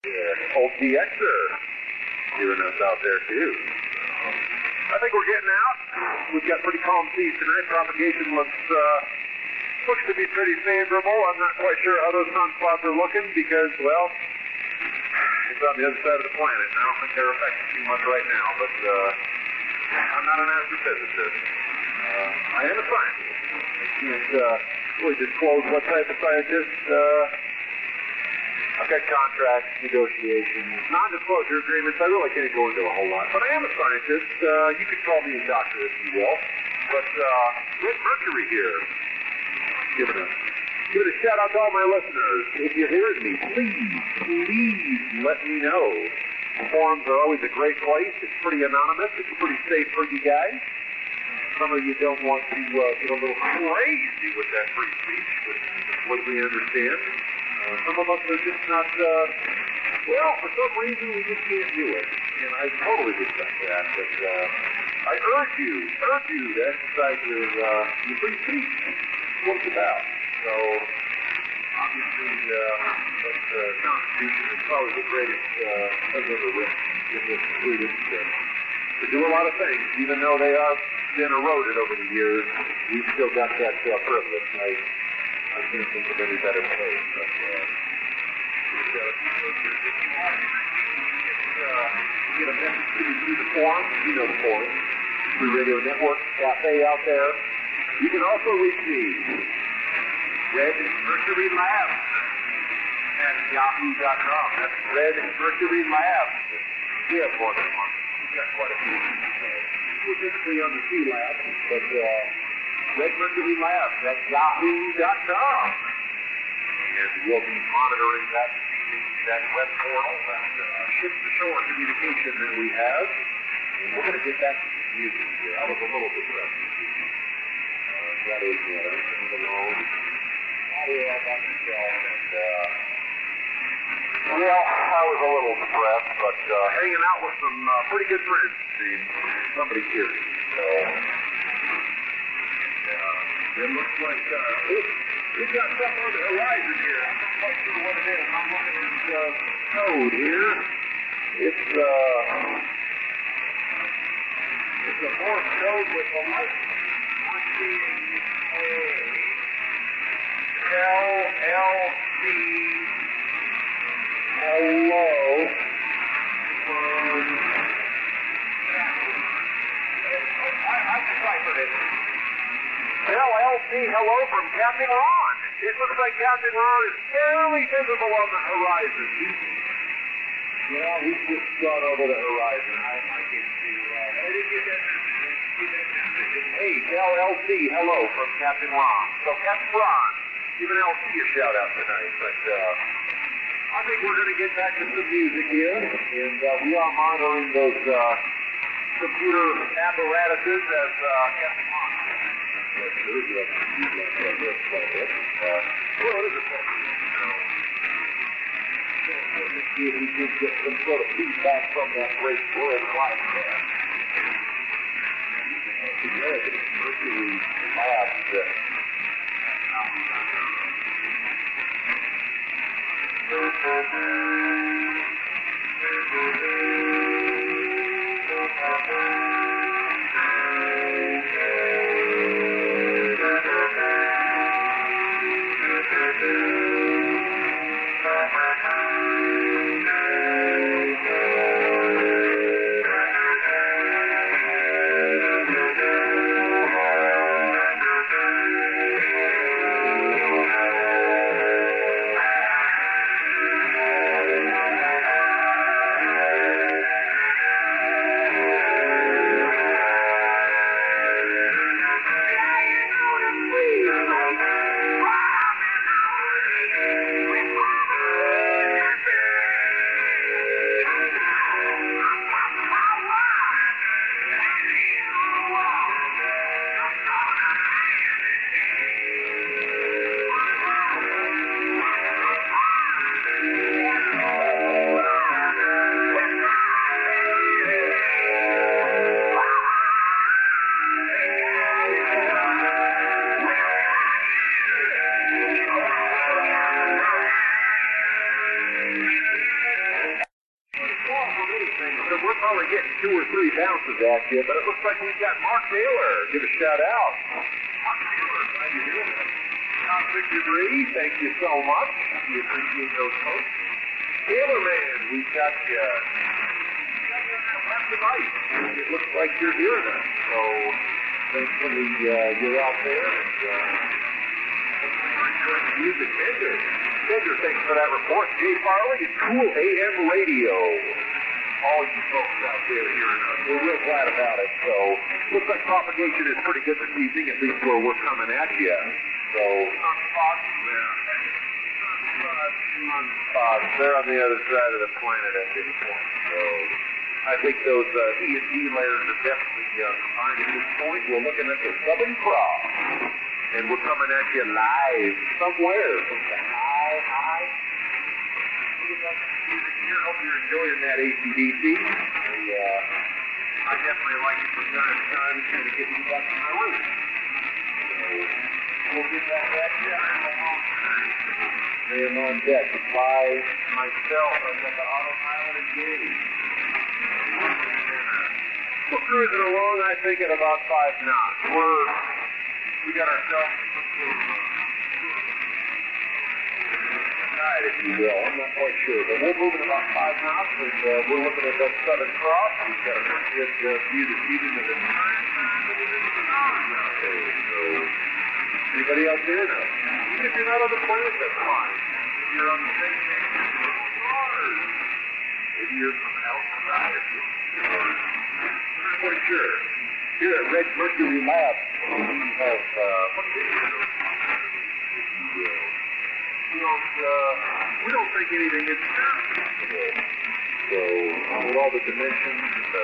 Old DXer giving us out there too. I think we're getting out. We've got pretty calm seas tonight. Propagation looks to be pretty favorable. I'm not quite sure how those sunspots are looking because, well, it's on the other side of the planet. I don't think they're affecting too much right now, but I'm not an astrophysicist. I am a scientist. I can't really disclose what type of scientist. I've got contracts, negotiations, non-disclosure agreements. I really can't go into a whole lot. But I am a scientist. You could call me a doctor if you will. But Red Mercury here, giving a shout out to all my listeners. If you're hearing me, please let me know. Forums are always a great place. It's pretty anonymous. It's pretty safe for you guys. Some of you don't want to get a little crazy with that free speech, but completely understand. Some of us are just not, for some reason we just can't do it. And I totally respect that. But I urge you to exercise your free speech. That's what it's about. So, obviously, the Constitution is probably the greatest I've ever written in this freedom. To do a lot of things, even though they have been eroded over the years, we've still got that privilege. I can't think of any better place. But, get a message to you through the forum. You know the forum. Free Radio Network Cafe out there. You can also reach me, Red Mercury Labs at yahoo.com. That's Red Mercury Labs. We have more than one. We've got quite a few. We're typically on the C Lab, but Red Mercury Labs at yahoo.com. And we'll be monitoring that web portal, that ship-to-shore communication that we have. And we're going to get back to some music here. I was a little depressed. That is everything alone. Yeah, about yourself. And, I was a little depressed, but hanging out with some pretty good friends, it seems. Somebody curious. So, it looks like we've got stuff on the horizon here. I'm not quite sure what it is. I'm looking at this code here. It's a Morse code with a light being LLC. Hello. I deciphered it. LLC, hello from Captain Ron. It looks like Captain Ron is fairly visible on the horizon. He's just gone over the horizon. I can see that. I didn't get that message. Hey, LLC, hello from Captain Ron. So Captain Ron, giving LC a shout out tonight, but I think we're going to get back to some music here, and we are monitoring those computer apparatuses as Captain Ron. Let's see if we can get some sort of feedback from that great world light there. Mercury Labs. only getting 2 or 3 bounces at you, but it looks like we've got Mark Taylor. Give a shout out. Mark Taylor, glad you're doing it. Tom Victor Bree, thank you so much. We appreciate those folks. Taylor Man, we've got you. Tonight. It looks like you're hearing us, so thankfully you're out there and you're enjoying the music. Bender, thanks for that report. Jay Farley and Cool AM Radio. All you folks out there hearing us, we're real glad about it. So looks like propagation is pretty good this evening, at least where we're coming at you. So they're on the other side of the planet at this point. So I think those E&D layers are definitely combined at this point. We're looking at the Southern Cross, and we're coming at you live somewhere from the high. Hope you're enjoying that AC/DC. I definitely like it from time to time. It's going to get me back to my roots. So we'll get back at you. I am on deck by myself. I've got the autopilot engaged. We're cruising along, I think, at about 5 knots. We got ourselves if you will. I'm not quite sure, but we're moving about 5 knots, and we're looking at that Southern Cross. We've got a pretty good view this evening of the time. So, anybody else here? No. Even if you're not on the planet, that's fine. If you're on the station, maybe you're from outside of you. I'm not quite sure. Here at Red Mercury Lab, we have we don't think anything is possible. So, with all the dimensions and the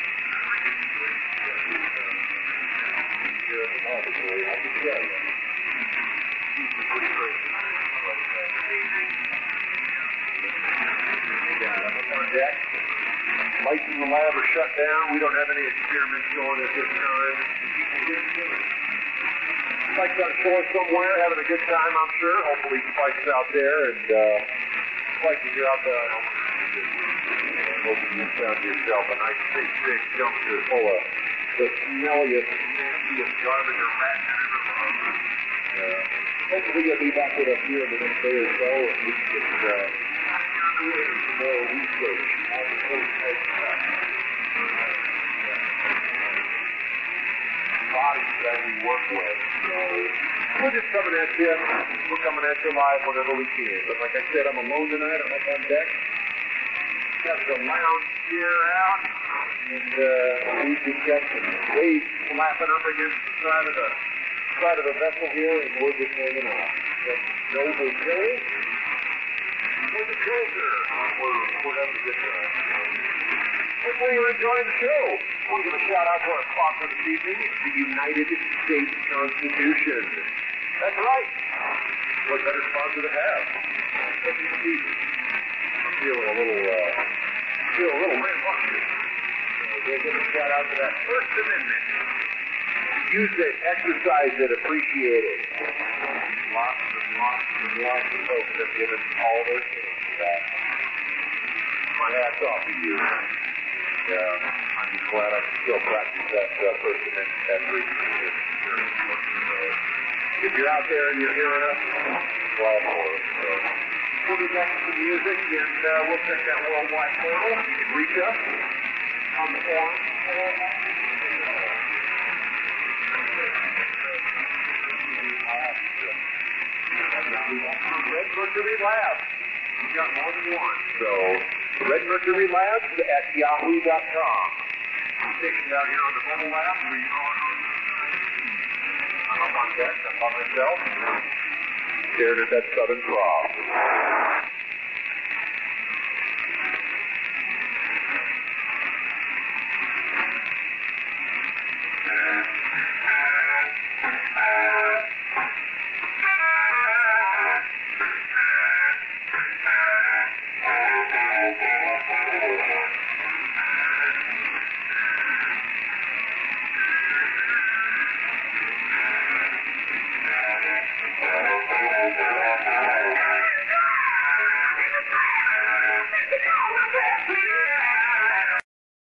laboratory, I can tell you. Pretty crazy. I'm up on deck. Lights in the lab are shut down. We don't have any experiments going at this time. Spike's on shore somewhere, having a good time, I'm sure. Hopefully Spike's out there, and Spike, if you're out there, I hope you found yourself a nice big dumpster full of the smelliest, nastiest garbage or rat hopefully you'll be back with us here in the next day or so, and we can get some more research on the whole type stuff. Bodies that we work with. So we're just coming at you. We're coming at you live whenever we can. But like I said, I'm alone tonight. I'm up on deck. Got the lounge chair out, and we've just got some waves flapping up against the side of the vessel here, and we're just hanging out. Noble Hill. Where's the filter? We're having a good time. Hopefully you're enjoying the show. I want to give a shout out to our sponsor this evening, the United States Constitution. That's right. What better sponsor to have? Especially this evening. I'm feeling a little rambunctious. So we'll give a shout out to that First Amendment. Use it, exercise it, appreciate it. Lots of folks have given all their time to that. My hat's off to you. I'm just glad I can still practice that First Amendment every year. If you're out there and you're hearing us, glad for it. So we'll be back to some music, and we'll check that worldwide portal. You can reach us on the forum. Red Mercury Labs. We've got more than one. So, Red Mercury Labs at yahoo.com. I'm stationed out here on the mobile lab. I'm up on deck. I'm by myself. Staring at that Southern Cross.